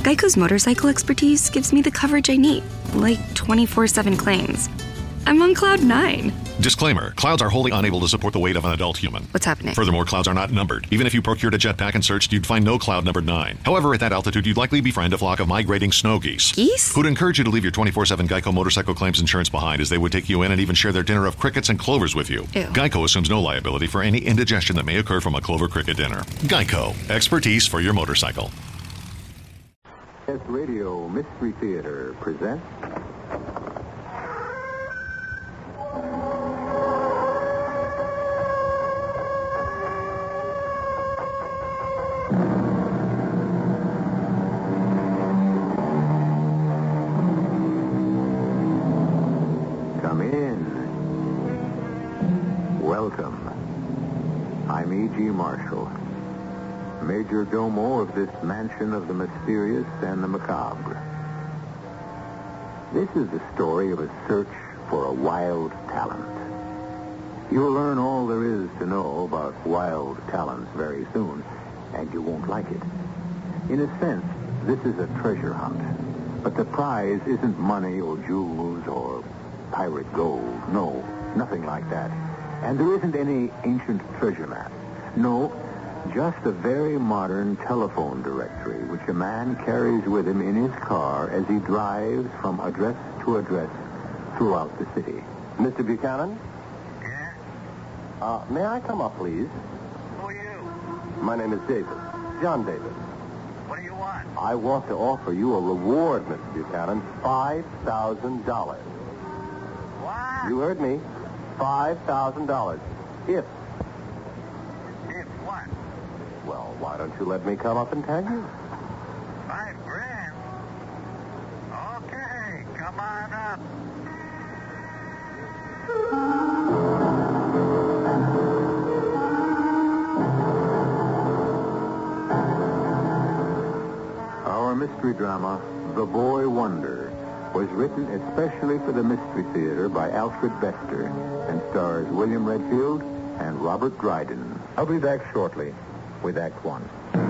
Geico's motorcycle expertise gives me the coverage I need, like 24/7 claims. I'm on cloud 9. Disclaimer, clouds are wholly unable to support the weight of an adult human. What's happening? Furthermore, clouds are not numbered. Even if you procured a jetpack and searched, you'd find no cloud numbered 9. However, at that altitude, you'd likely befriend a flock of migrating snow geese. Geese? Who'd encourage you to leave your 24/7 Geico motorcycle claims insurance behind, as they would take you in and even share their dinner of crickets and clovers with you. Ew. Geico assumes no liability for any indigestion that may occur from a clover cricket dinner. Geico, expertise for your motorcycle. S Radio Mystery Theater presents Come in. Welcome. I'm E.G. Marshall, Major Domo of this mansion of the mysterious and the macabre. This is the story of a search for a wild talent. You'll learn all there is to know about wild talents very soon, and you won't like it. In a sense, this is a treasure hunt, but the prize isn't money or jewels or pirate gold. No, nothing like that. And there isn't any ancient treasure map. No, just a very modern telephone directory, which a man carries with him in his car as he drives from address to address throughout the city. Mr. Buchanan? Yeah? May I come up, please? Who are you? My name is Davis. John Davis. What do you want? I want to offer you a reward, Mr. Buchanan. $5,000. What? You heard me. $5,000. If. If what? Well, why don't you let me come up and tell you? $5,000? Okay, come on up. Our mystery drama, The Boy Wonder, was written especially for the Mystery Theater by Alfred Bester and stars William Redfield and Robert Dryden. I'll be back shortly with Act One.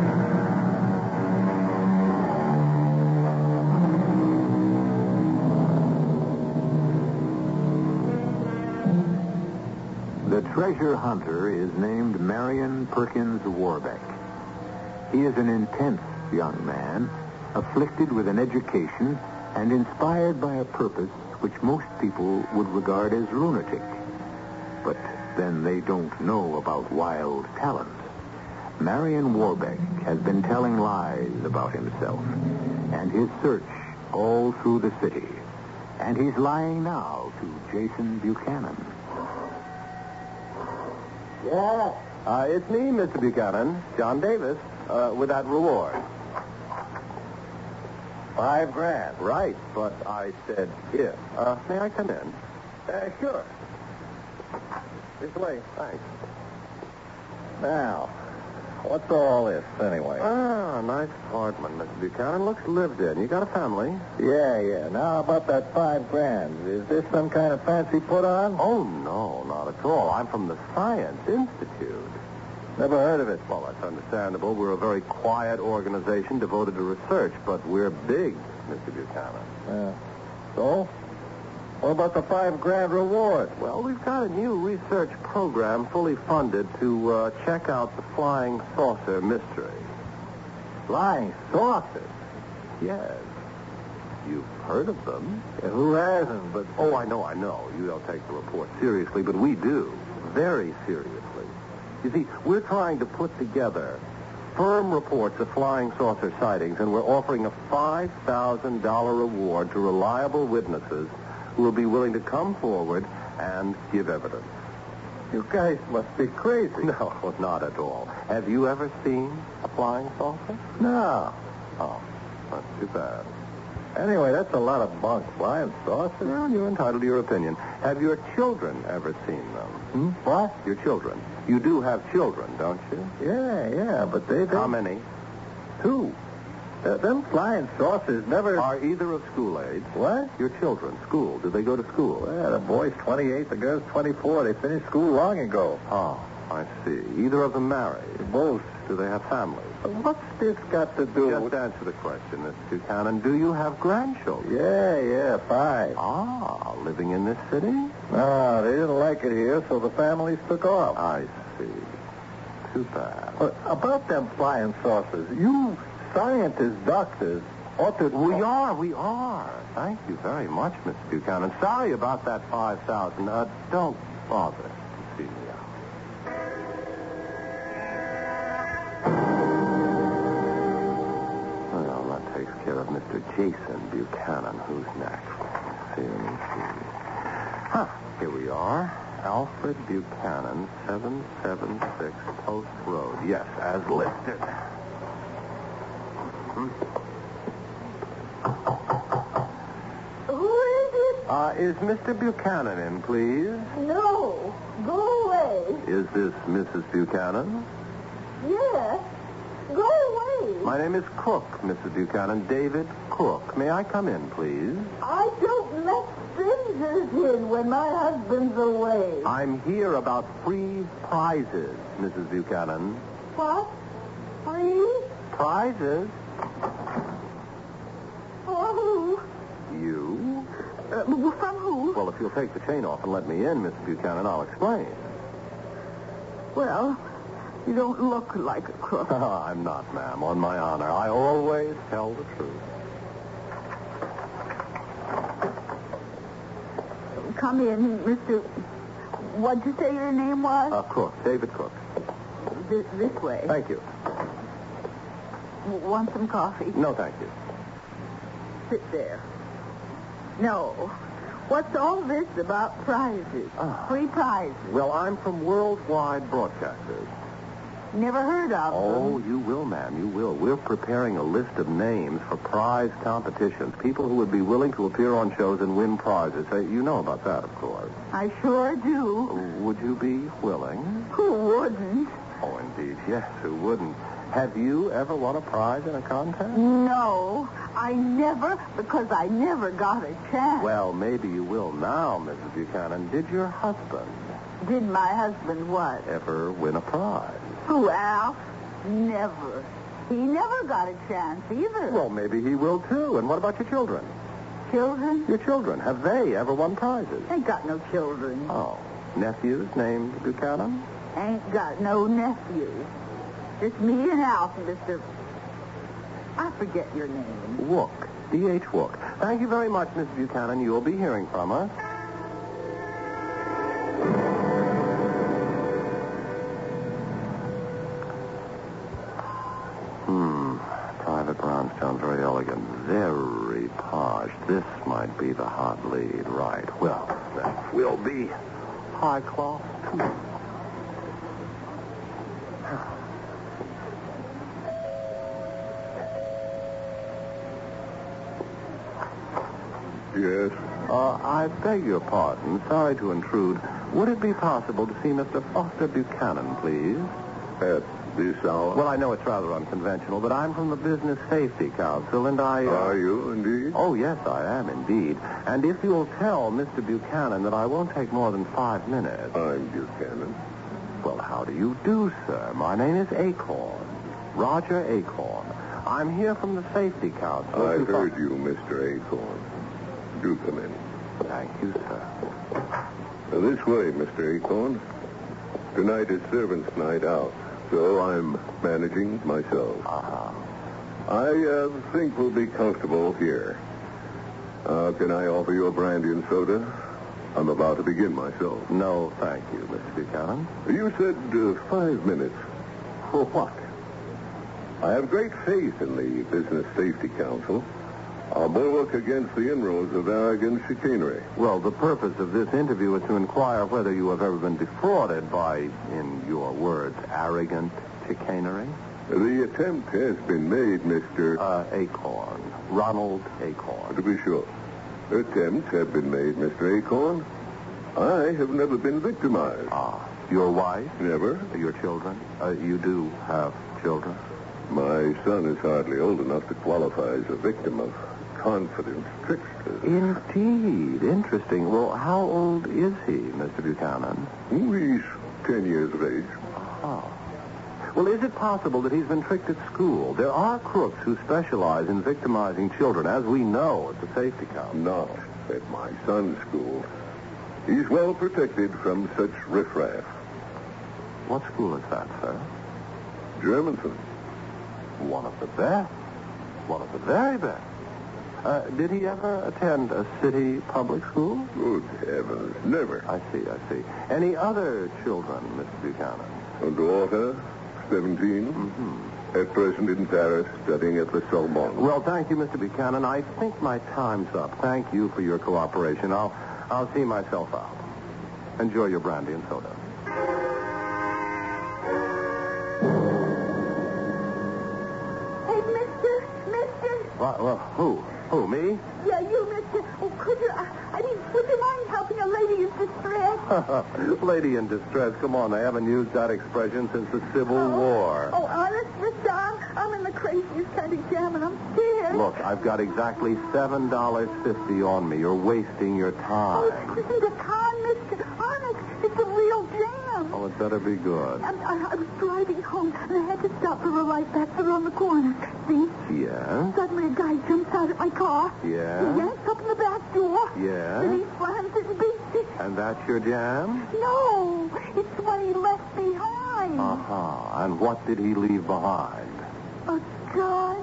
The treasure hunter is named Marion Perkins Warbeck. He is an intense young man, afflicted with an education and inspired by a purpose which most people would regard as lunatic. But then they don't know about wild talent. Marion Warbeck has been telling lies about himself and his search all through the city. And he's lying now to Jason Buchanan. Yeah? It's me, Mr. Buchanan. John Davis, with that reward. $5,000. Right, but I said if. May I come in? Sure. This way. Thanks. Now, what's all this, anyway? Nice apartment, Mr. Buchanan. Looks lived in. You got a family? Yeah. Now, about that $5,000. Is this some kind of fancy put on? Oh, no, not at all. I'm from the Science Institute. Never heard of it. Well, that's understandable. We're a very quiet organization devoted to research, but we're big, Mr. Buchanan. So? What about the $5,000 reward? Well, we've got a new research program fully funded to check out the flying saucer mystery. Flying saucers? Yes. You've heard of them. Yeah, who hasn't? But Oh, I know. You don't take the report seriously, but we do. Very seriously. You see, we're trying to put together firm reports of flying saucer sightings, and we're offering a $5,000 reward to reliable witnesses who will be willing to come forward and give evidence. you guys must be crazy. No, not at all. Have you ever seen a flying saucer? No. Oh, that's too bad. Anyway, that's a lot of bunk. Flying saucers? Well, you're entitled to your opinion. Have your children ever seen them? What? Your children. You do have children, don't you? Yeah, but they... How many? 2. Them flying saucers never... Are either of school age? What? Your children, school. Do they go to school? Yeah, the boy's 28, the girl's 24. They finished school long ago. Oh, I see. Either of them married? Both. Do they have families? What's this got to do Just with... answer the question, Mr. Buchanan. Do you have grandchildren? Yeah, 5. Ah, living in this city? No, they didn't like it here, so the families took off. I see. Too bad. About them flying saucers, you scientists, doctors, ought to... We are. Thank you very much, Mr. Buchanan. Sorry about that 5,000. Don't bother to see me out. Well, that takes care of Mr. Jason Buchanan. Who's next? Let me see. Huh, here we are. Alfred Buchanan, 776 Post Road. Yes, as listed. Who is it? Is Mr. Buchanan in, please? No. Go away. Is this Mrs. Buchanan? Yes. Go away. My name is Cook, Mrs. Buchanan. David Cook. May I come in, please? I don't let strangers in when my husband's away. I'm here about free prizes, Mrs. Buchanan. What? Free? Prizes? For who? You? From who? Well, if you'll take the chain off and let me in, Mrs. Buchanan, I'll explain. Well, you don't look like a crook. I'm not, ma'am. On my honor. I always tell the truth. Come in, Mr. What'd you say your name was? Cook. David Cook. This way. Thank you. Want some coffee? No, thank you. Sit there. No. What's all this about prizes? Free prizes. Well, I'm from Worldwide Broadcasters. Never heard of Oh, them. you will, ma'am. You will. We're preparing a list of names for prize competitions. People who would be willing to appear on shows and win prizes. You know about that, of course. I sure do. Would you be willing? Who wouldn't? Oh, indeed, yes. Who wouldn't? Have you ever won a prize in a contest? No, I never, because I never got a chance. Well, maybe you will now, Mrs. Buchanan. Did your husband Did my husband what? ever win a prize? Who, Al? Never. He never got a chance either. Well, maybe he will, too. And what about your children? Children? Your children, have they ever won prizes? Ain't got no children. Oh. Nephews named Buchanan? Ain't got no nephews. Just me and Alf, Mr. I forget your name. Wook. D.H. Wook. Thank you very much, Mrs. Buchanan. You'll be hearing from us. Private Brownstone's very elegant. Very posh. This might be the hot lead. Right. Well, that will be high class, too. Yes? I beg your pardon. Sorry to intrude. Would it be possible to see Mr. Foster Buchanan, please? At this hour? Well, I know it's rather unconventional, but I'm from the Business Safety Council, and I... Are you, indeed? Oh, yes, I am, indeed. And if you'll tell Mr. Buchanan that I won't take more than 5 minutes... I'm Buchanan. Well, how do you do, sir? My name is Acorn. Roger Acorn. I'm here from the Safety Council. I heard you, Mr. Acorn. Do come in. Thank you, sir. This way, Mr. Acorn. Tonight is servants' night out, so I'm managing myself. I think we'll be comfortable here. Can I offer you a brandy and soda? I'm about to begin myself. No, thank you, Mr. Buchanan. You said 5 minutes. For what? I have great faith in the Business Safety Council. Our bulwark against the inroads of arrogant chicanery. Well, the purpose of this interview is to inquire whether you have ever been defrauded by, in your words, arrogant chicanery. The attempt has been made, Mr. Acorn. Ronald Acorn. To be sure. Attempts have been made, Mr. Acorn. I have never been victimized. Your wife? Never. Your children? You do have children? My son is hardly old enough to qualify as a victim of confidence tricksters. Indeed. Interesting. Well, how old is he, Mr. Buchanan? He's 10 years of age. Well, is it possible that he's been tricked at school? There are crooks who specialize in victimizing children, as we know at the safety count. Not at my son's school. He's well protected from such riffraff. What school is that, sir? Germanson. One of the best. One of the very best. Did he ever attend a city public school? Good heavens, never. I see. Any other children, Mr. Buchanan? A daughter, 17. Mm-hmm. At present in Paris, studying at the Sorbonne. Well, thank you, Mr. Buchanan. I think my time's up. Thank you for your cooperation. I'll see myself out. Enjoy your brandy and soda. Hey, mister. Well, who? Who, me? Yeah, you, mister. Oh, would you mind helping a lady in distress? Lady in distress. Come on, they haven't used that expression since the Civil War. Oh, honest, mister, I'm in the craziest kind of jam, and I'm scared. Look, I've got exactly $7.50 on me. You're wasting your time. Oh, this isn't a con, mister. Honest, it's a real jam. Oh, it better be good. I was driving home, and I had to stop for a light back there on the corner. See? Yeah? Suddenly a guy jumps out at my car. Yeah? He yanks up in the back door. Yeah? Then he slams it and beats it. And that's your jam? No, it's what he left behind. Uh-huh. And what did he leave behind? A gun.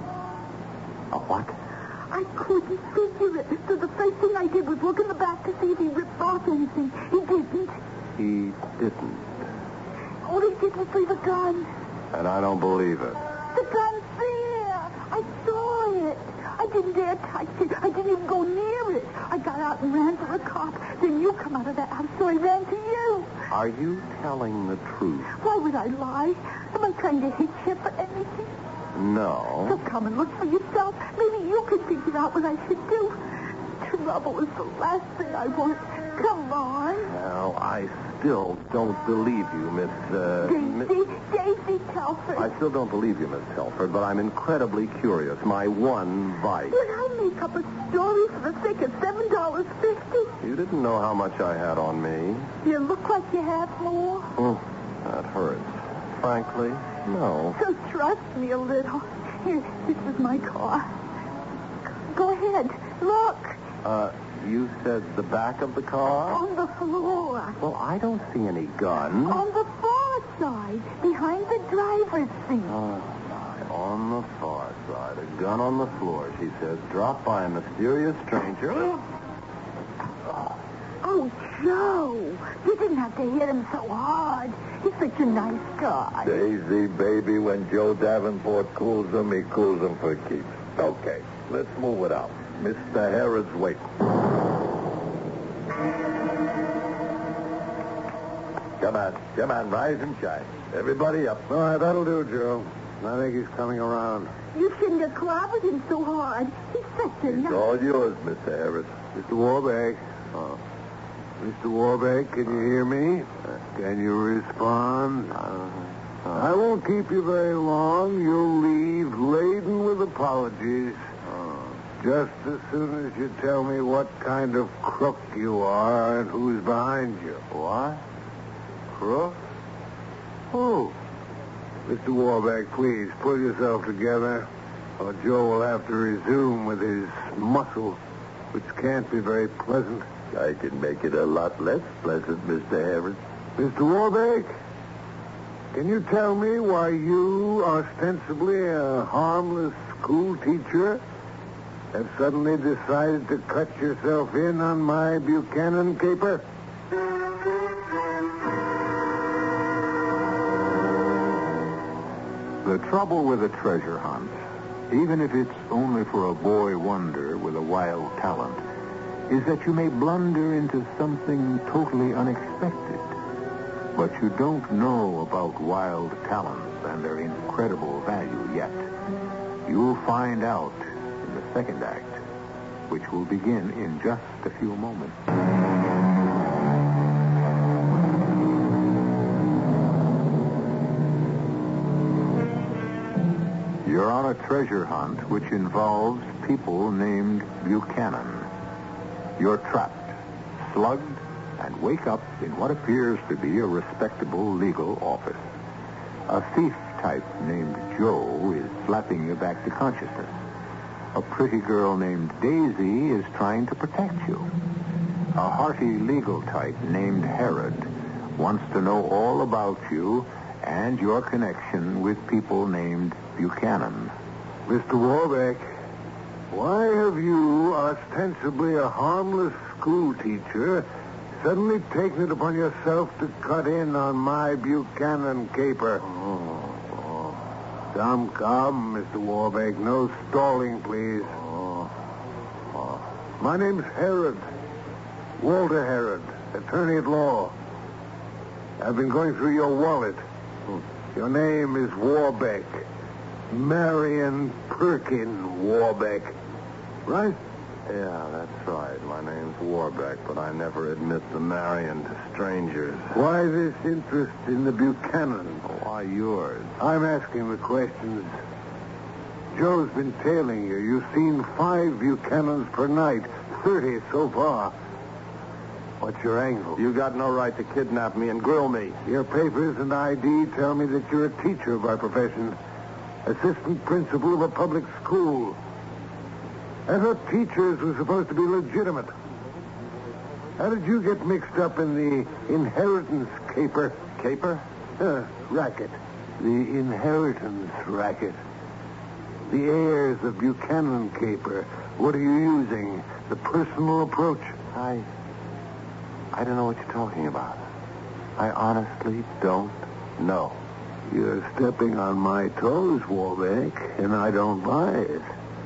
A what? I couldn't figure it. So the first thing I did was look in the back to see if he ripped off anything. He didn't. He didn't. All he did was leave a gun. And I don't believe it. The gun's there. I saw it. I didn't dare touch it. I didn't even go near it. I got out and ran for a cop. Then you come out of that house, so I ran to you. Are you telling the truth? Why would I lie? Am I trying to hit you for anything? No. So come and look for yourself. Maybe you can figure out what I should do. Trouble is the last thing I want. Come on. Now, I still don't believe you, Miss... Daisy Telford. I still don't believe you, Miss Telford, but I'm incredibly curious. My one vice. But I'll make up a story for the sake of $7.50. You didn't know how much I had on me. You look like you have more. That hurts. Frankly, no. So trust me a little. Here, this is my car. Go ahead. Look. You said the back of the car? On the floor. Well, I don't see any gun. On the far side, behind the driver's seat. Oh, my. On the far side. A gun on the floor, she says. Dropped by a mysterious stranger. Oh, Joe. You didn't have to hit him so hard. He's such a nice guy. Daisy, baby, when Joe Davenport cools them, he cools them for keeps. Okay, let's move it out. Mr. Harrod's waiting. Come on, rise and shine. Everybody up. All right, that'll do, Joe. I think he's coming around. You shouldn't have clobbered him so hard. He's such a It's nice... all yours, Mr. Harris. Mr. Warbeck. Mr. Warbeck, can you hear me? Can you respond? I won't keep you very long. You'll leave laden with apologies. Just as soon as you tell me what kind of crook you are and who's behind you. What? Crook? Who? Mr. Warbeck, please, pull yourself together, or Joe will have to resume with his muscle, which can't be very pleasant. I can make it a lot less pleasant, Mr. Harris. Mr. Warbeck, can you tell me why you, ostensibly a harmless school teacher, have suddenly decided to cut yourself in on my Buchanan caper? The trouble with a treasure hunt, even if it's only for a boy wonder with a wild talent, is that you may blunder into something totally unexpected. But you don't know about wild talents and their incredible value yet. You'll find out in the second act, which will begin in just a few moments. You're on a treasure hunt which involves people named Buchanan. You're trapped, slugged, and wake up in what appears to be a respectable legal office. A thief type named Joe is slapping you back to consciousness. A pretty girl named Daisy is trying to protect you. A hearty legal type named Herod wants to know all about you and your connection with people named Buchanan. Mr. Warbeck, why have you, ostensibly a harmless school teacher, suddenly taken it upon yourself to cut in on my Buchanan caper? Come, Mr. Warbeck. No stalling, please. My name's Herod. Walter Herod, attorney at law. I've been going through your wallet. Your name is Warbeck. Marion Perkin Warbeck. Right? Yeah, that's right. My name's Warbeck, but I never admit the Marion to strangers. Why this interest in the Buchanan? Why yours? I'm asking the questions. Joe's been tailing you. You've seen 5 Buchanans per night, 30 so far. What's your angle? You got no right to kidnap me and grill me. Your papers and ID tell me that you're a teacher by profession, assistant principal of a public school. I thought teachers were supposed to be legitimate. How did you get mixed up in the inheritance caper? Caper? Racket. The inheritance racket. The heirs of Buchanan caper. What are you using? The personal approach? I don't know what you're talking about. I honestly don't know. You're stepping on my toes, Warbeck, and I don't buy it.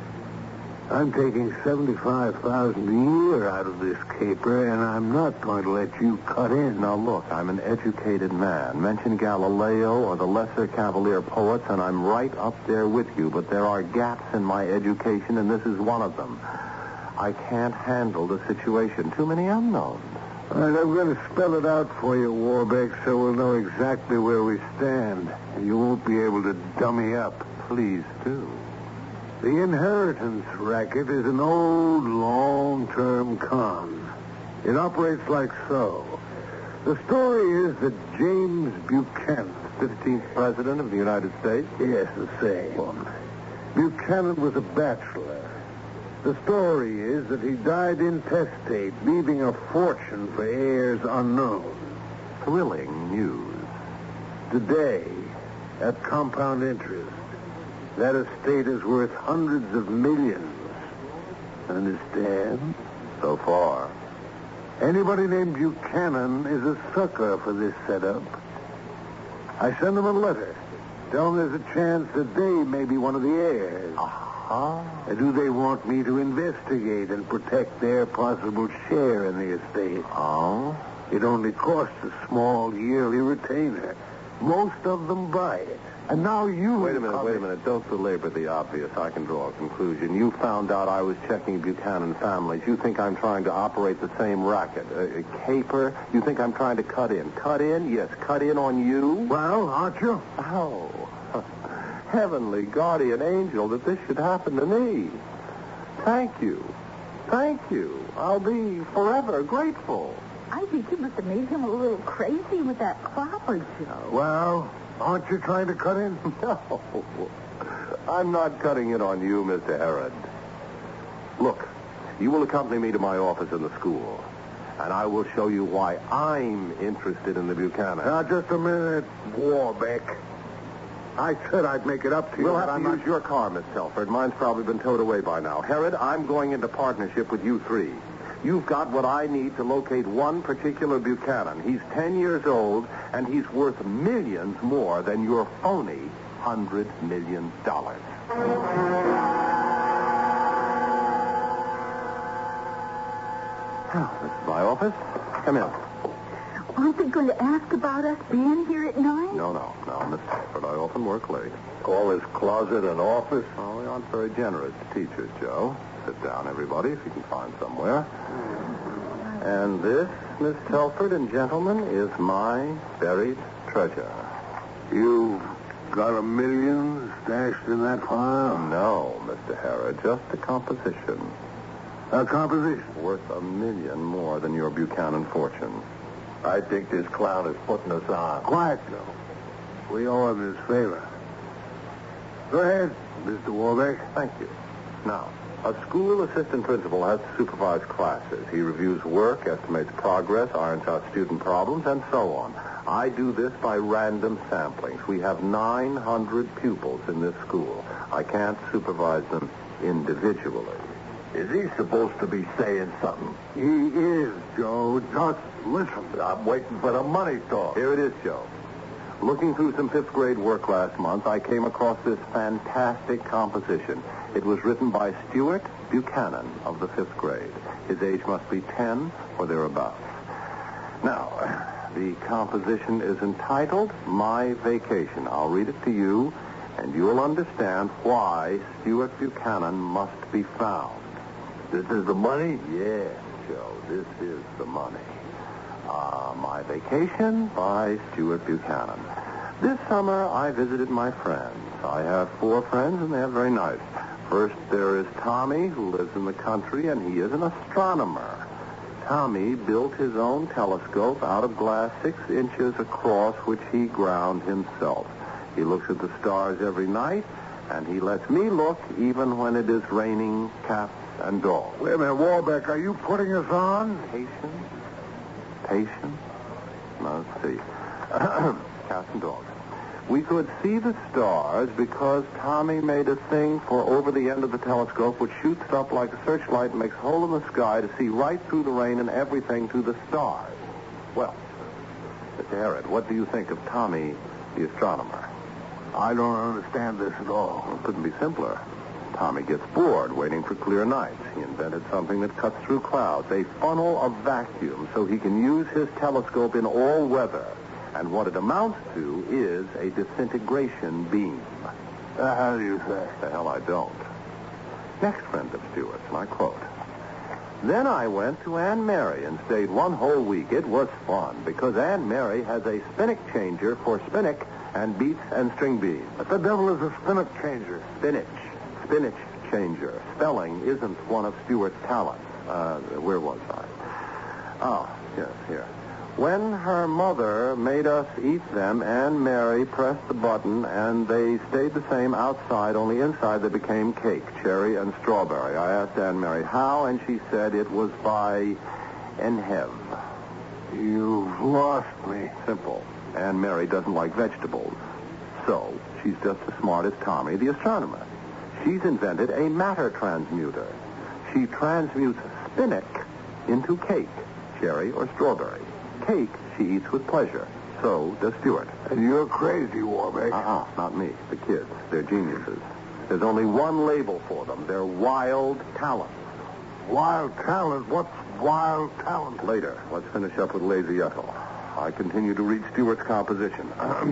I'm taking $75,000 a year out of this caper, and I'm not going to let you cut in. Now, look, I'm an educated man. Mention Galileo or the lesser Cavalier poets, and I'm right up there with you. But there are gaps in my education, and this is one of them. I can't handle the situation. Too many unknowns. All right, I'm going to spell it out for you, Warbeck, so we'll know exactly where we stand. And you won't be able to dummy up. Please do. The inheritance racket is an old, long-term con. It operates like so. The story is that James Buchanan, 15th President of the United States? Yes, the same. Buchanan was a bachelor. The story is that he died intestate, leaving a fortune for heirs unknown. Thrilling news. Today, at compound interest, that estate is worth hundreds of millions. Understand? So far. Anybody named Buchanan is a sucker for this setup. I send them a letter. Tell them there's a chance that they may be one of the heirs. Do they want me to investigate and protect their possible share in the estate? It only costs a small yearly retainer. Most of them buy it. And now you... Wait a minute. Don't belabor the obvious. I can draw a conclusion. You found out I was checking Buchanan families. You think I'm trying to operate the same racket. A caper? You think I'm trying to cut in? Cut in? Yes, cut in on you? Well, aren't you? Oh, heavenly guardian angel that this should happen to me. Thank you. I'll be forever grateful. I think you must have made him a little crazy with that clapper, Joe. Well, aren't you trying to cut in? No. I'm not cutting it on you, Mr. Herod. Look, you will accompany me to my office in the school, and I will show you why I'm interested in the Buchanan. Now, just a minute, Warbeck. I said I'd make it up to you. We'll have to use your car, Miss Telford. Mine's probably been towed away by now. Herod, I'm going into partnership with you 3. You've got what I need to locate one particular Buchanan. He's 10 years old, and he's worth millions more than your phony $100 million. Now, this is my office. Come in. Aren't they going to ask about us being here at 9? No, Miss Telford. I often work late. Call this closet an office? Oh, we aren't very generous to teachers, Joe. Sit down, everybody, if you can find somewhere. And this, Miss Telford and gentlemen, is my buried treasure. You've got $1 million stashed in that file? No, Mr. Herod, just a composition. A composition? Worth $1 million more than your Buchanan fortune. I think this clown is putting us on. Quiet, Joe. We owe him his favor. Go ahead, Mr. Warbeck. Thank you. Now, a school assistant principal has to supervise classes. He reviews work, estimates progress, irons out student problems, and so on. I do this by random samplings. We have 900 pupils in this school. I can't supervise them individually. Is he supposed to be saying something? He is, Joe. Just listen. I'm waiting for the money talk. Here it is, Joe. Looking through some fifth grade work last month, I came across this fantastic composition. It was written by Stuart Buchanan of the fifth grade. His age must be 10 or thereabouts. Now, the composition is entitled My Vacation. I'll read it to you, and you'll understand why Stuart Buchanan must be found. This is the money? Yes, Joe, this is the money. My Vacation by Stuart Buchanan. This summer, I visited my friends. I have 4 friends, and they're very nice. First, there is Tommy, who lives in the country, and he is an astronomer. Tommy built his own telescope out of glass 6 inches across, which he ground himself. He looks at the stars every night, and he lets me look even when it is raining cats and dogs. Wait a minute, Warbeck, are you putting us on? Patience? Now, let's see. Cats and dogs. We could see the stars because Tommy made a thing for over the end of the telescope which shoots up like a searchlight and makes a hole in the sky to see right through the rain and everything to the stars. Well, Mr. Harrod, what do you think of Tommy, the astronomer? I don't understand this at all. Well, it couldn't be simpler. Tommy gets bored waiting for clear nights. He invented something that cuts through clouds, a funnel of vacuum, so he can use his telescope in all weather. And what it amounts to is a disintegration beam. How do you say? The hell I don't. Next friend of Stuart's, and I quote, Then I went to Anne Mary and stayed 1 whole week. It was fun because Anne Mary has a spinach changer for spinach and beets and string beans. What the devil is a spinach changer? Spinach changer. Spelling isn't one of Stuart's talents. Where was I? Oh, yes, here. When her mother made us eat them, Anne Mary pressed the button, and they stayed the same outside, only inside they became cake, cherry and strawberry. I asked Anne Mary how, and she said it was by Enhev. You've lost me. Simple. Anne Mary doesn't like vegetables. So, she's just as smart as Tommy, the astronomer. She's invented a matter transmuter. She transmutes spinach into cake, cherry or strawberry. Cake she eats with pleasure. So does Stuart. And you're crazy, Warbeck. Not me. The kids. They're geniuses. There's only one label for them. They're wild talent. Wild talent? What's wild talent? Later. Let's finish up with Lazy Ethel. I continue to read Stuart's composition.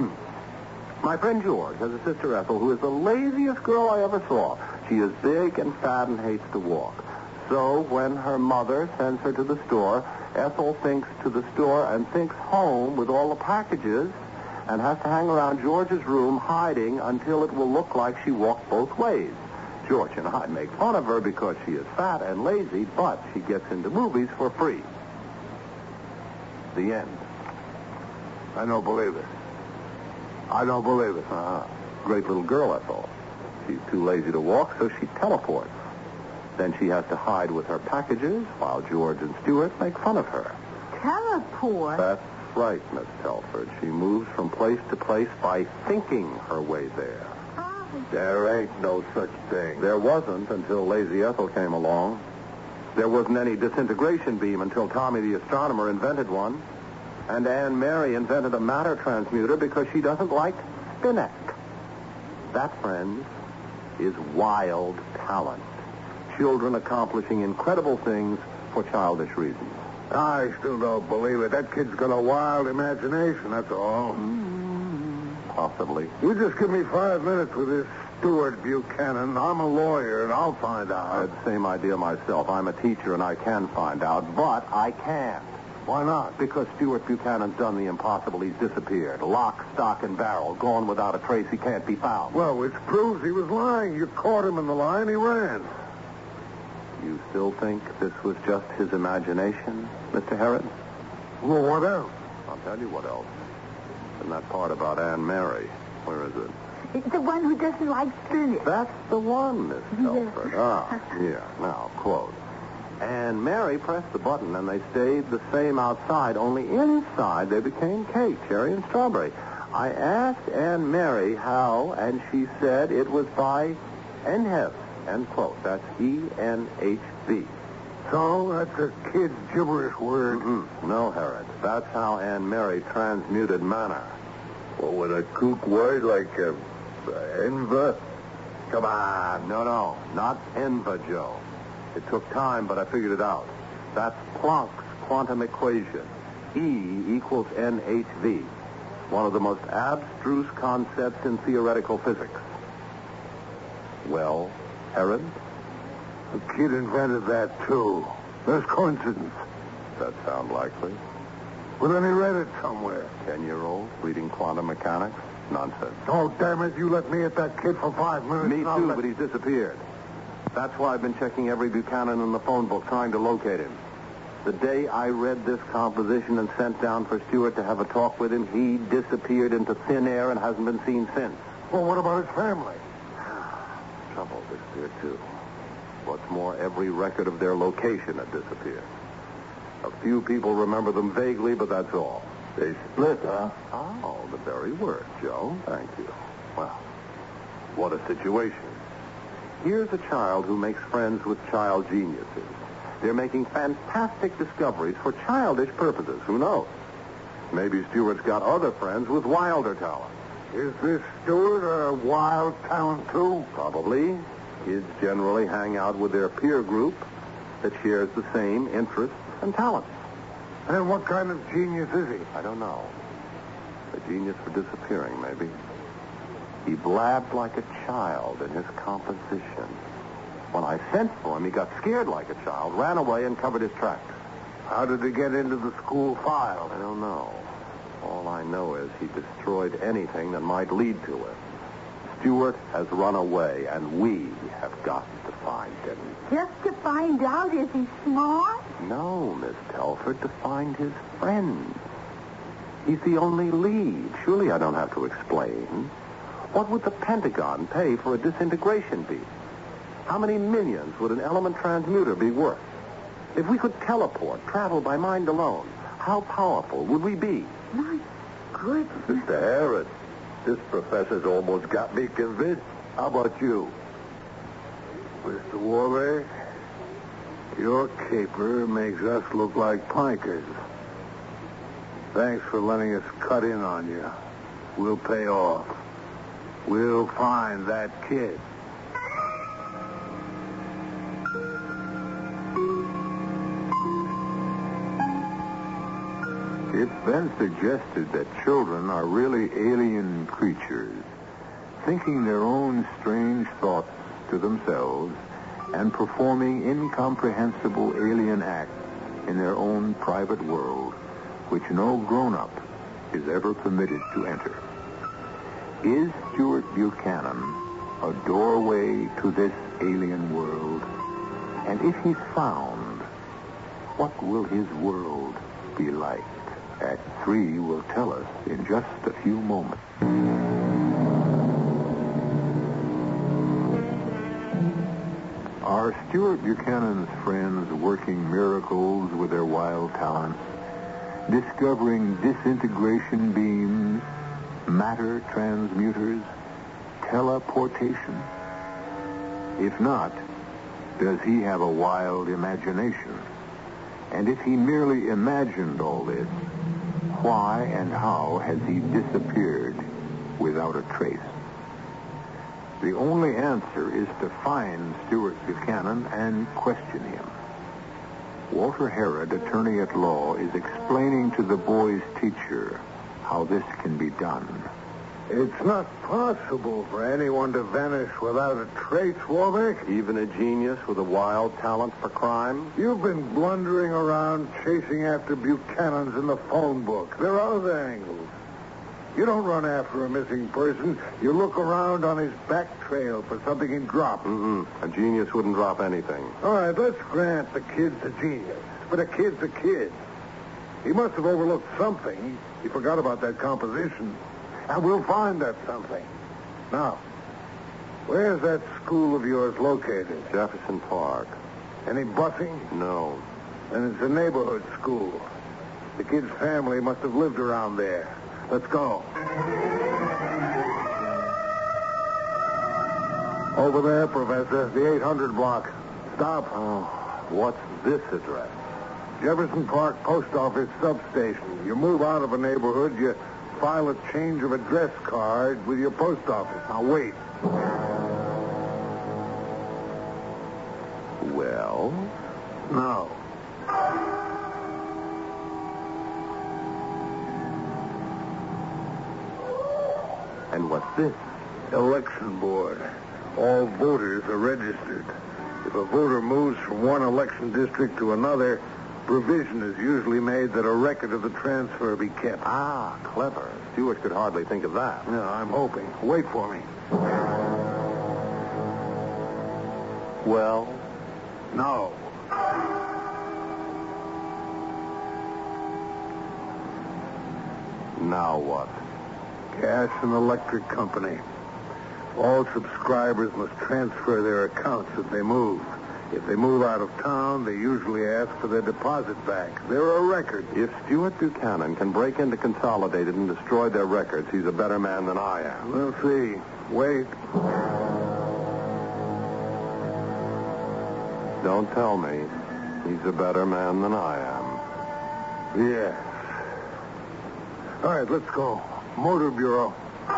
My friend George has a sister Ethel who is the laziest girl I ever saw. She is big and fat and hates to walk. So when her mother sends her to the store, Ethel thinks to the store and thinks home with all the packages and has to hang around George's room hiding until it will look like she walked both ways. George and I make fun of her because she is fat and lazy, but she gets into movies for free. The end. I don't believe it. I don't believe it. Great little girl, Ethel. She's too lazy to walk, so she teleports. Then she has to hide with her packages while George and Stuart make fun of her. Teleport? That's right, Miss Telford. She moves from place to place by thinking her way there. Oh. There ain't no such thing. There wasn't until Lazy Ethel came along. There wasn't any disintegration beam until Tommy the astronomer invented one. And Anne Mary invented a matter transmuter because she doesn't like spinach. That, friends, is wild talent. Children accomplishing incredible things for childish reasons. I still don't believe it. That kid's got a wild imagination, that's all. Possibly. You just give me 5 minutes with this Stuart Buchanan. I'm a lawyer, and I'll find out. I had the same idea myself. I'm a teacher, and I can find out, but I can't. Why not? Because Stuart Buchanan's done the impossible. He's disappeared. Lock, stock, and barrel. Gone without a trace. He can't be found. Well, which proves he was lying. You caught him in the lie, and he ran. You still think this was just his imagination, Mr. Herod? Well, what else? I'll tell you what else. And that part about Anne Mary, where is it? It's the one who doesn't like spinach. That's the one, Miss Yes. Telford. Ah, here. Now, quote. And Mary pressed the button, and they stayed the same outside, only inside they became cake, cherry, and strawberry. I asked Anne Mary how, and she said it was by Enhef, end quote. That's E-N-H-V. So that's a kid's gibberish word. No, Herod. That's how Anne Mary transmuted manna. Well, with a kook word like enva? Come on. No, not Enva, Joe. It took time, but I figured it out. That's Planck's quantum equation. E equals NHV. One of the most abstruse concepts in theoretical physics. Well, Herod? The kid invented that, too. There's coincidence. That sound likely? Well, then he read it somewhere. 10-year-old reading quantum mechanics? Nonsense. Oh, damn it, you let me at that kid for 5 minutes. Me too, but he's disappeared. That's why I've been checking every Buchanan in the phone book, trying to locate him. The day I read this composition and sent down for Stewart to have a talk with him, he disappeared into thin air and hasn't been seen since. Well, what about his family? Trouble disappeared, too. What's more, every record of their location had disappeared. A few people remember them vaguely, but that's all. They split, huh? Oh, the very word, Joe. Thank you. Well, what a situation. Here's a child who makes friends with child geniuses. They're making fantastic discoveries for childish purposes. Who knows? Maybe Stewart's got other friends with wilder talent. Is this Stewart a wild talent, too? Probably. Kids generally hang out with their peer group that shares the same interests and talents. And what kind of genius is he? I don't know. A genius for disappearing, maybe. He blabbed like a child in his composition. When I sent for him, he got scared like a child, ran away, and covered his tracks. How did he get into the school file? I don't know. All I know is he destroyed anything that might lead to it. Stewart has run away, and we have got to find him. Just to find out, is he smart? No, Miss Telford, to find his friends. He's the only lead. Surely I don't have to explain. What would the Pentagon pay for a disintegration beam? How many millions would an element transmuter be worth? If we could teleport, travel by mind alone, how powerful would we be? My goodness. Mr. Harris, this professor's almost got me convinced. How about you? Mr. Warbeck, your caper makes us look like pikers. Thanks for letting us cut in on you. We'll pay off. We'll find that kid. It's been suggested that children are really alien creatures, thinking their own strange thoughts to themselves and performing incomprehensible alien acts in their own private world, which no grown-up is ever permitted to enter. Is Stewart Buchanan a doorway to this alien world? And if he's found, what will his world be like? Act 3 will tell us in just a few moments. Are Stewart Buchanan's friends working miracles with their wild talents, discovering disintegration beams, matter transmuters, teleportation? If not, does he have a wild imagination? And if he merely imagined all this, why and how has he disappeared without a trace? The only answer is to find Stewart Buchanan and question him. Walter Herod, attorney at law, is explaining to the boy's teacher how this can be done. It's not possible for anyone to vanish without a trace, Warbeck. Even a genius with a wild talent for crime? You've been blundering around chasing after Buchanans in the phone book. There are other angles. You don't run after a missing person. You look around on his back trail for something he dropped. A genius wouldn't drop anything. All right, let's grant the kid's a genius. But a kid's a kid. He must have overlooked something. He forgot about that composition. And we'll find that something. Now, where's that school of yours located? Jefferson Park. Any busing? No. And it's a neighborhood school. The kid's family must have lived around there. Let's go. Over there, Professor, the 800 block. Stop. Oh, what's this address? Jefferson Park Post Office substation. You move out of a neighborhood, you file a change of address card with your post office. Now, wait. Well? No. And what's this? Election board. All voters are registered. If a voter moves from one election district to another, provision is usually made that a record of the transfer be kept. Ah, clever. Stewart could hardly think of that. Yeah, I'm hoping. Wait for me. Well? No. Now what? Gas and Electric Company. All subscribers must transfer their accounts if they move. If they move out of town, they usually ask for their deposit back. They're a record. If Stuart Buchanan can break into Consolidated and destroy their records, he's a better man than I am. We'll see. Wait. Don't tell me he's a better man than I am. Yes. All right, let's go. Motor Bureau.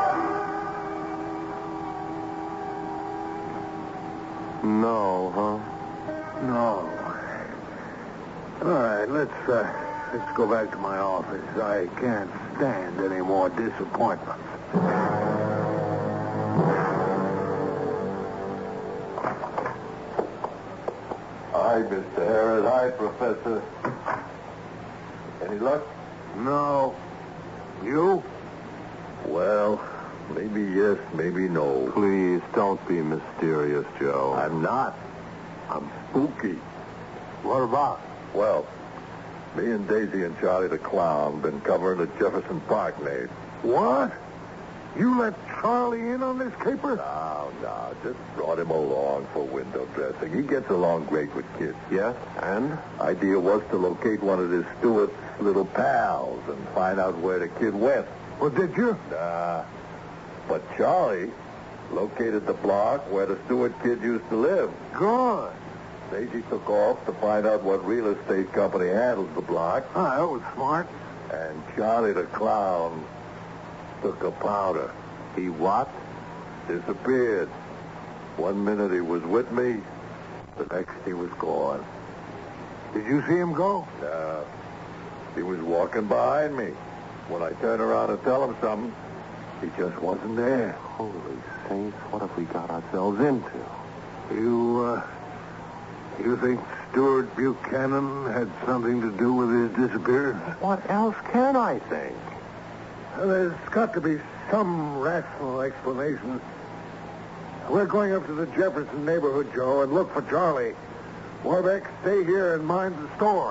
No, huh? No. All right, let's go back to my office. I can't stand any more disappointments. Hi, Mr. Harris. Hi, Professor. Any luck? No. You? Well, maybe yes, maybe no. Please, don't be mysterious, Joe. I'm not. I'm spooky. What about? Well, me and Daisy and Charlie the Clown been covering the Jefferson Park maid. What? You let Charlie in on this caper? No, just brought him along for window dressing. He gets along great with kids. Yes, and? Idea was to locate one of his Stewart's little pals and find out where the kid went. Well, did you? Nah. But Charlie located the block where the Stewart kid used to live. Good. Daisy took off to find out what real estate company handles the block. Ah, that was smart. And Charlie the Clown took a powder. He what? Disappeared. 1 minute he was with me, the next he was gone. Did you see him go? Nah. He was walking behind me. When I turned around to tell him something, he just wasn't there. Holy saints, what have we got ourselves into? You think Stuart Buchanan had something to do with his disappearance? What else can I think? There's got to be some rational explanation. We're going up to the Jefferson neighborhood, Joe, and look for Charlie. Warbeck, stay here and mind the store.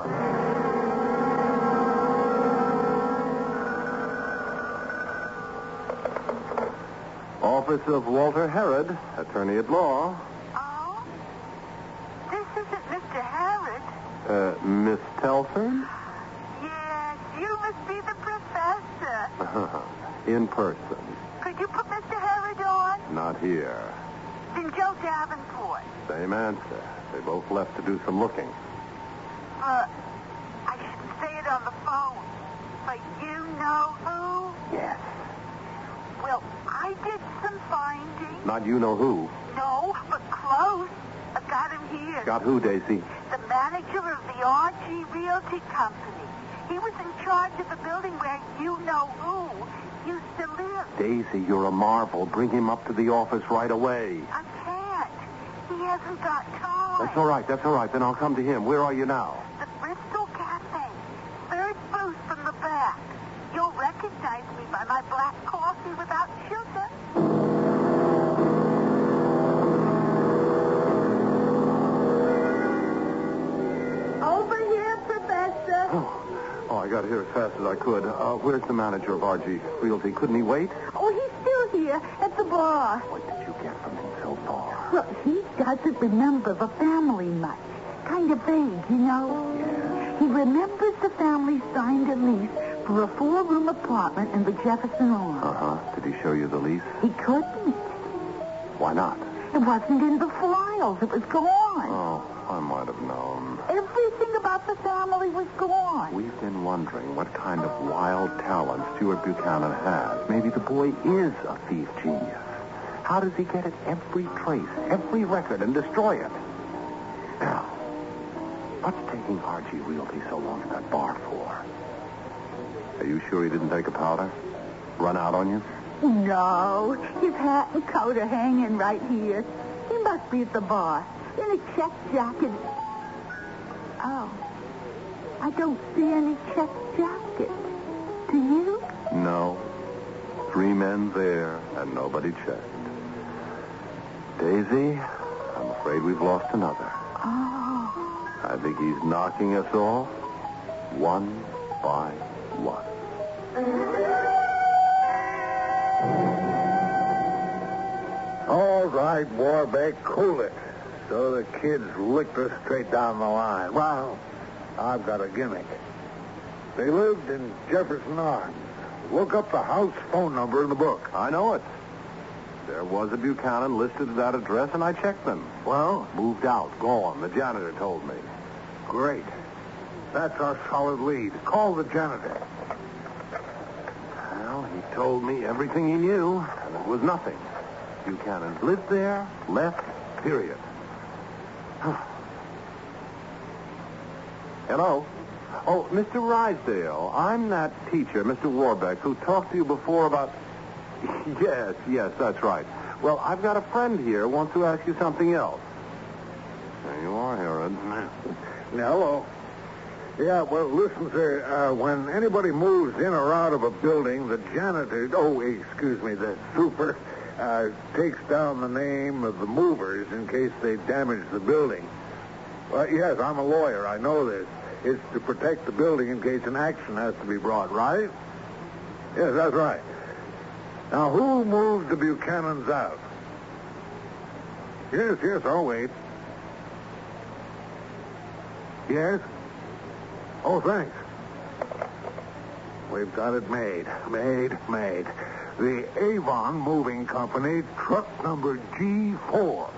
Office of Walter Herod, attorney at law. Oh? This isn't Mr. Harris. Miss Telford? Yes, you must be the professor. In person. Could you put Mr. Harris on? Not here. Then Joe Davenport. Same answer. They both left to do some looking. I shouldn't say it on the phone. But you know who? Yes. Well, I did some finding. Not you know who. No, but close. I've got him here. Got who, Daisy? The manager of the RG Realty Company. He was in charge of the building where you know who used to live. Daisy, you're a marvel. Bring him up to the office right away. I can't. He hasn't got time. That's all right. Then I'll come to him. Where are you now? The Bristol Cafe. Third booth from the back. You'll recognize me by my black coffee without sugar. Over here, Professor. Oh, I got here as fast as I could. Where's the manager of RG Realty? Couldn't he wait? Oh, he's still here at the bar. What did you get from him so far? Well, he doesn't remember the family much. Kind of vague, you know? Yeah. He remembers the family signed a lease for a 4-room apartment in the Jefferson Arms. Did he show you the lease? He couldn't. Why not? It wasn't in the files. It was gone. Oh, I might have known. Everything about the family was gone. We've been wondering what kind of wild talent Stuart Buchanan has. Maybe the boy is a thief genius. How does he get at every trace, every record, and destroy it? Now, what's taking RG Realty so long at that bar for? Are you sure he didn't take a powder? Run out on you? No, his hat and coat are hanging right here. He must be at the bar in a check jacket. Oh, I don't see any check jacket. Do you? No. 3 men there and nobody checked. Daisy, I'm afraid we've lost another. Oh. I think he's knocking us off one by one. All right, Warbeck, cool it. So the kids licked us straight down the line. Well, I've got a gimmick. They lived in Jefferson Arms. Look up the house phone number in the book. I know it. There was a Buchanan listed at that address, and I checked them. Well? Moved out, gone. The janitor told me. Great. That's our solid lead. Call the janitor. Well, he told me everything he knew, and it was nothing. Buchanan lived there, left, period. Hello? Oh, Mr. Rysdale, I'm that teacher, Mr. Warbeck, who talked to you before about... Yes, that's right. Well, I've got a friend here who wants to ask you something else. There you are, Herod. Hello. Yeah, well, listen, sir. When anybody moves in or out of a building, the janitor... the super... takes down the name of the movers in case they damage the building. Well, yes, I'm a lawyer. I know this. It's to protect the building in case an action has to be brought, right? Yes, that's right. Now, who moved the Buchanans out? Yes, I'll wait. Yes? Oh, thanks. We've got it made. Made. The Avon Moving Company, truck number G4.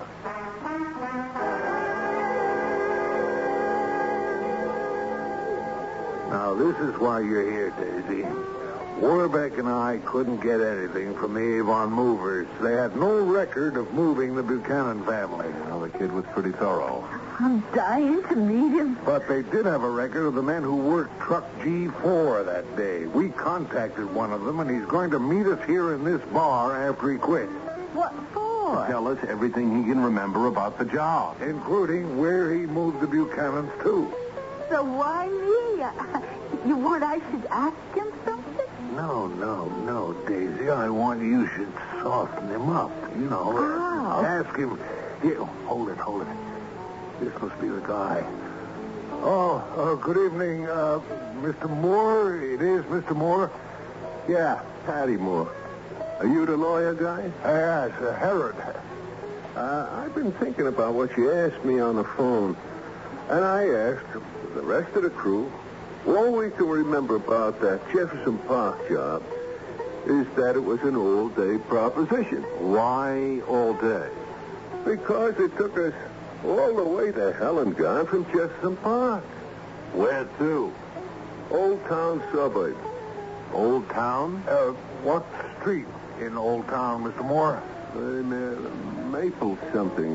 Now, this is why you're here, Daisy. Warbeck and I couldn't get anything from the Avon Movers. They had no record of moving the Buchanan family. Well, the kid was pretty thorough. I'm dying to meet him. But they did have a record of the men who worked truck G4 that day. We contacted one of them, and he's going to meet us here in this bar after he quits. What for? Tell us everything he can remember about the job. Including where he moved the Buchanans to. So why me? You want I should ask him something? No, Daisy. I want you should soften him up. You know, ask him. Here, hold it. This must be the guy. Oh, good evening, Mr. Moore. It is Mr. Moore. Yeah, Patty Moore. Are you the lawyer guy? Yes, Herod. I've been thinking about what you asked me on the phone. And I asked the rest of the crew, all we can remember about that Jefferson Park job is that it was an all-day proposition. Why all day? Because it took us all the way to hell and gone from Jefferson Park. Where to? Old Town suburb. Old Town? What street in Old Town, Mr. Moore? Maple something.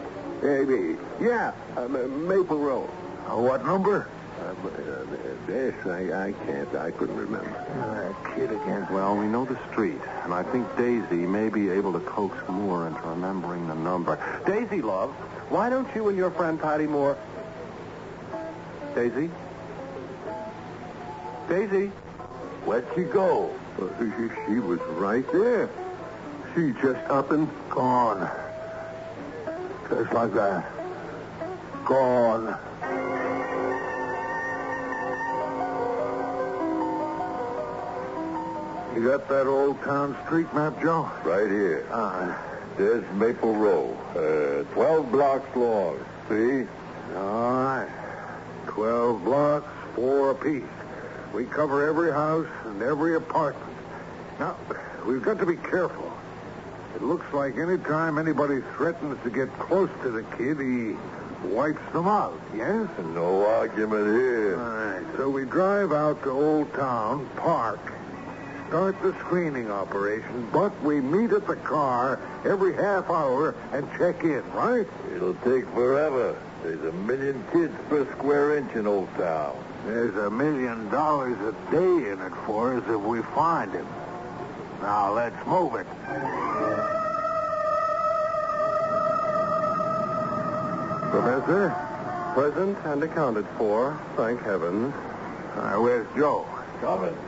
Maple Road. What number? This, I can't. I couldn't remember. Kid again. Well, we know the street, and I think Daisy may be able to coax Moore into remembering the number. Daisy, love, why don't you and your friend Patty Moore... Daisy? Where'd she go? She was right there. She just up and... Gone. Just like that. Gone. You got that Old Town street map, Joe? Right here. There's Maple Row. 12 blocks long. See? All right. 12 blocks, 4 apiece. We cover every house and every apartment. Now, we've got to be careful. It looks like any time anybody threatens to get close to the kid, he wipes them out, yes? No argument here. All right, so we drive out to Old Town, park, start the screening operation, but we meet at the car every half hour and check in, right? It'll take forever. There's 1 million kids per square inch in Old Town. There's $1 million a day in it for us if we find him. Now, let's move it. Professor? Present and accounted for, thank heavens. Where's Joe? Coming.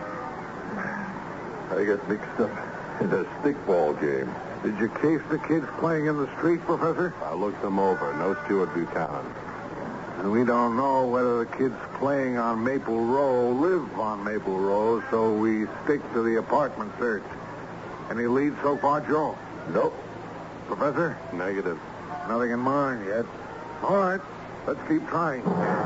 I got mixed up in a stickball game. Did you case the kids playing in the street, Professor? I looked them over. No Stuart Buchanan. And we don't know whether the kids playing on Maple Row live on Maple Row, so we stick to the apartment search. Any leads so far, Joe? Nope. Professor? Negative. Nothing in mind yet. All right, let's keep trying.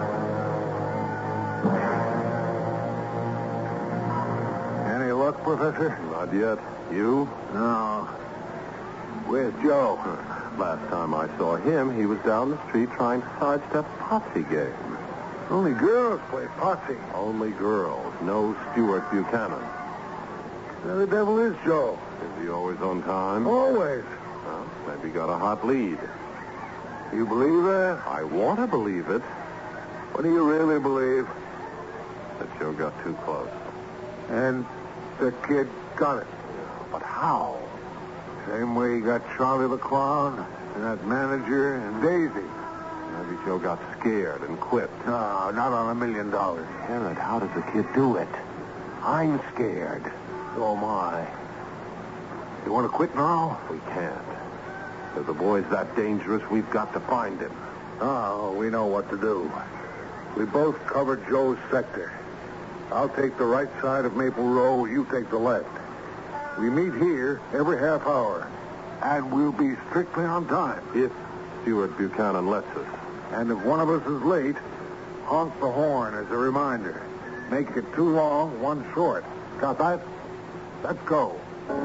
Any luck, Professor? Not yet. You? No. Where's Joe? Last time I saw him, he was down the street trying to sidestep a posse game. Only girls play posse. Only girls. No Stuart Buchanan. Where the devil is Joe? Is he always on time? Always. Well, maybe got a hot lead. You believe that? I want to believe it. What do you really believe? That Joe got too close. And the kid got it. But how? Same way he got Charlie the Clown, and that manager, and Daisy. Maybe Joe got scared and quit. No, not on $1 million. Herod, how does the kid do it? I'm scared. So am I. You want to quit now? We can't. If the boy's that dangerous, we've got to find him. Oh, we know what to do. We both cover Joe's sector. I'll take the right side of Maple Row, you take the left. We meet here every half hour, and we'll be strictly on time. If Stuart Buchanan lets us. And if one of us is late, honk the horn as a reminder. Make it 2 long, 1 short. Got that? Let's go.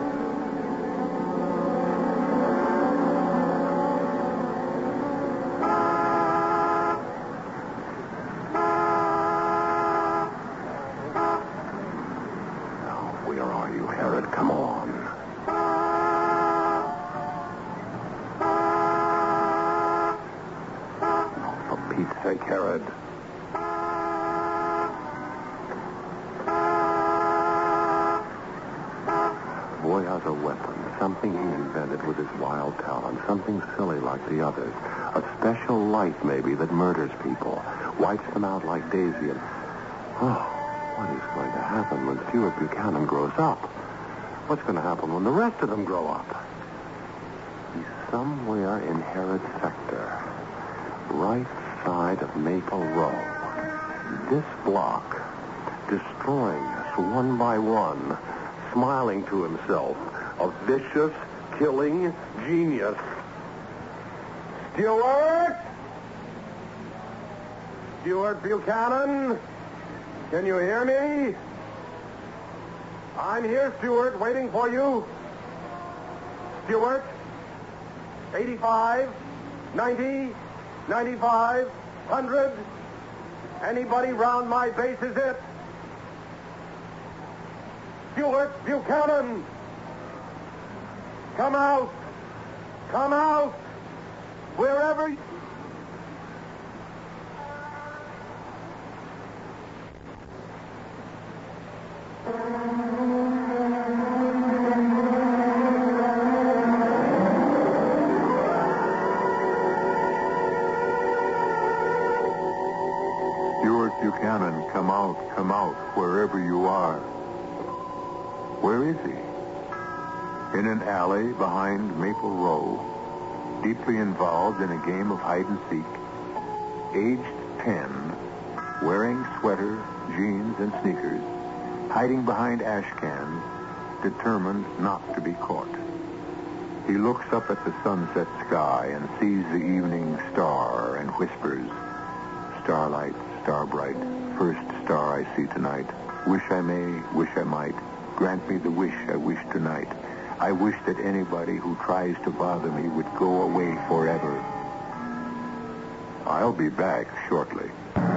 A weapon, something he invented with his wild talent, something silly like the others. A special light, maybe, that murders people, wipes them out like Daisy. And, what is going to happen when Stuart Buchanan grows up? What's going to happen when the rest of them grow up? He's somewhere in Herod's sector, right side of Maple Row. This block, destroying us one by one, smiling to himself, a vicious, killing genius. Stuart? Stuart Buchanan? Can you hear me? I'm here, Stuart, waiting for you. Stuart? 85, 90, 95, 100. Anybody round my base is it? Stuart Buchanan! Come out! Come out! Wherever you... Stuart Buchanan, come out, wherever you are. Where is he? In an alley behind Maple Row, deeply involved in a game of hide and seek, aged 10, wearing sweater, jeans, and sneakers, hiding behind ash cans, determined not to be caught. He looks up at the sunset sky and sees the evening star and whispers, "Starlight, star bright, first star I see tonight. Wish I may, wish I might. Grant me the wish I wish tonight. I wish that anybody who tries to bother me would go away forever." I'll be back shortly.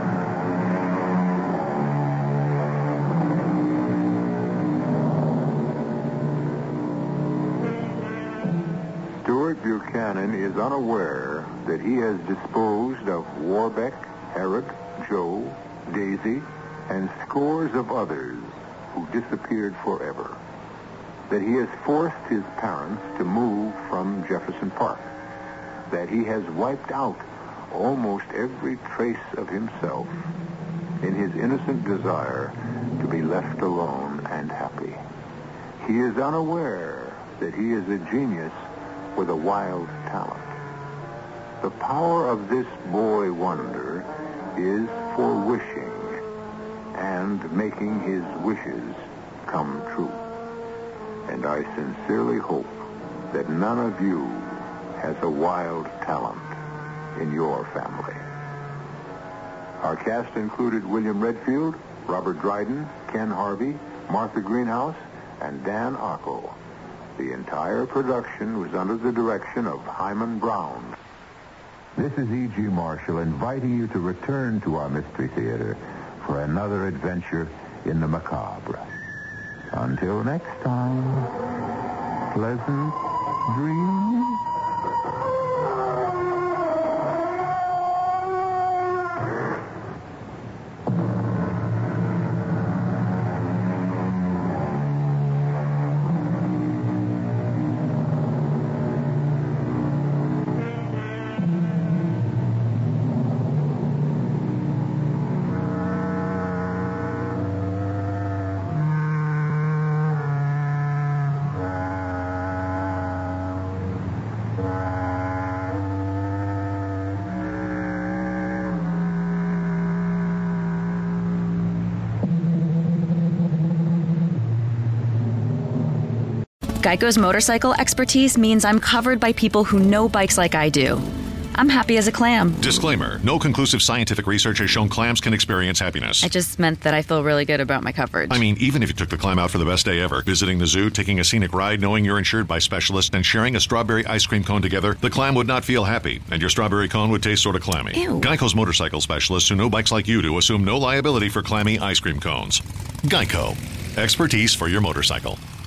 Stuart Buchanan is unaware that he has disposed of Warbeck, Herrick, Joe, Daisy, and scores of others who disappeared forever. That he has forced his parents to move from Jefferson Park. That he has wiped out almost every trace of himself in his innocent desire to be left alone and happy. He is unaware that he is a genius with a wild talent. The power of this boy wonder is for wishing and making his wishes come true. And I sincerely hope that none of you has a wild talent in your family. Our cast included William Redfield, Robert Dryden, Ken Harvey, Martha Greenhouse, and Dan Ocko. The entire production was under the direction of Hyman Brown. This is E.G. Marshall inviting you to return to our Mystery Theater for another adventure in the macabre. Until next time, pleasant dreams. Geico's motorcycle expertise means I'm covered by people who know bikes like I do. I'm happy as a clam. Disclaimer. No conclusive scientific research has shown clams can experience happiness. I just meant that I feel really good about my coverage. I mean, even if you took the clam out for the best day ever, visiting the zoo, taking a scenic ride, knowing you're insured by specialists, and sharing a strawberry ice cream cone together, the clam would not feel happy, and your strawberry cone would taste sort of clammy. Ew. Geico's motorcycle specialists who know bikes like you do assume no liability for clammy ice cream cones. Geico. Expertise for your motorcycle.